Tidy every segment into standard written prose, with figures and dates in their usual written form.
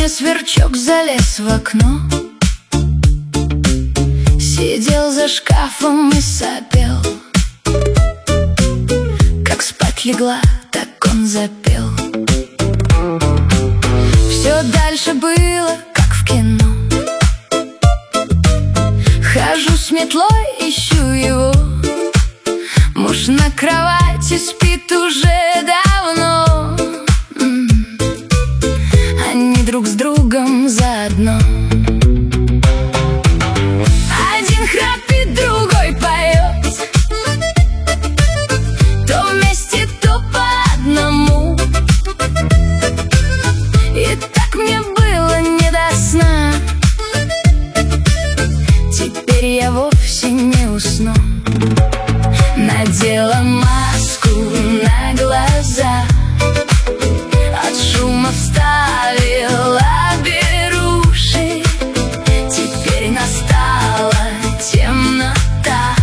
Сегодня сверчок залез в окно, сидел за шкафом и сопел. Как спать легла, так он запел. Все дальше было, как в кино. Хожу с метлой, ищу его. Муж на кровати спит уже давно. Они друг с другом заодно. Один храпит, другой поет. То вместе, то по одному. И так мне было не до сна. Теперь я вовсе не усну. Надела маску на глаза, от шума вставила беруши. Теперь настала темнота,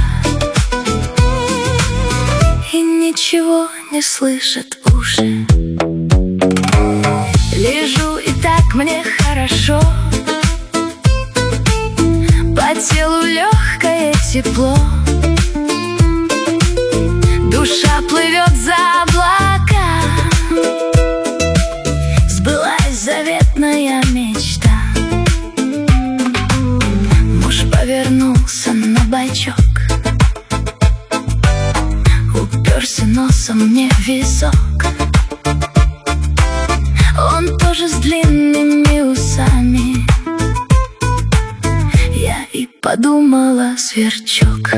и ничего не слышат уши. Лежу, и так мне хорошо. По телу легкое тепло. Душа плывет за облака. Сбылась заветная мечта. Муж повернулся на бочок, уперся носом мне в висок. Он тоже с длинными усами. Я и подумала, сверчок.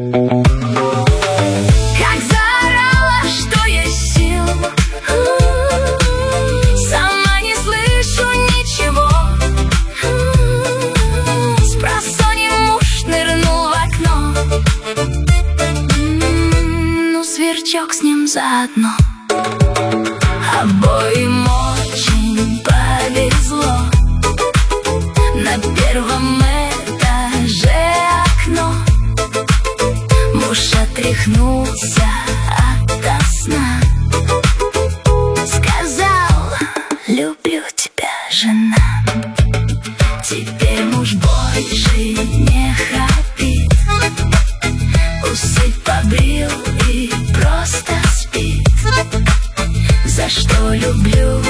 Сверчок с ним заодно. Обоим очень повезло. На первом этаже окно. Муж отряхнулся ото сна. Сказал: люблю тебя, жена. Теперь муж больше не храпит, усы побрил и просто спит. За что люблю,